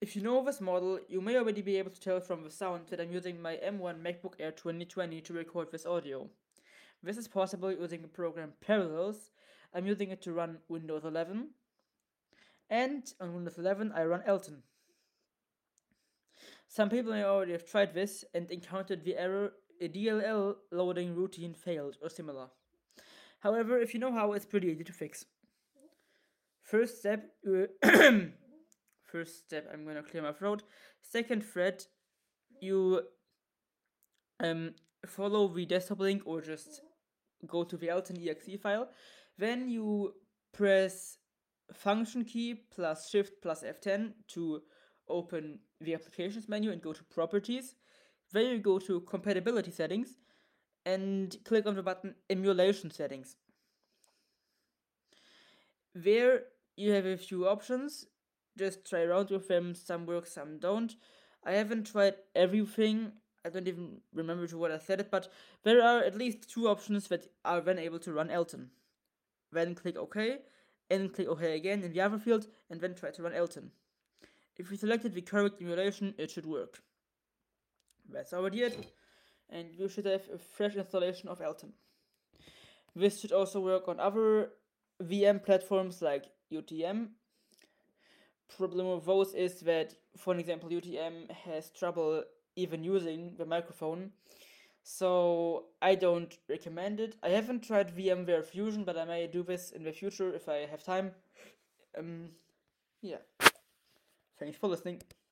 If you know this model, you may already be able to tell from the sound that I'm using my M1 MacBook Air 2020 to record this audio. This is possible using the program Parallels. I'm using it to run Windows 11, and on Windows 11 I run Elton. Some people may already have tried this and encountered the error a DLL loading routine failed or similar. However, if you know how, it's pretty easy to fix. First step, I'm gonna clear my throat. Second thread, you follow the desktop link or just go to the Elton.exe file. Then you press function key plus shift plus F10 to open the applications menu and go to properties. Then you go to compatibility settings and click on the button emulation settings. There you have a few options. Just try around with them. Some work, some don't. I haven't tried everything. I don't even remember to what I said it, but there are at least 2 options that are then able to run Elton. Then click OK, and click OK again in the other field, and then try to run Elton. If you selected the correct emulation, it should work. That's already it, and you should have a fresh installation of Elton. This should also work on other VM platforms like UTM. Problem with those is that, for an example, UTM has trouble even using the microphone, so I don't recommend it. I haven't tried VMware Fusion, but I may do this in the future if I have time. Yeah. Thanks for listening.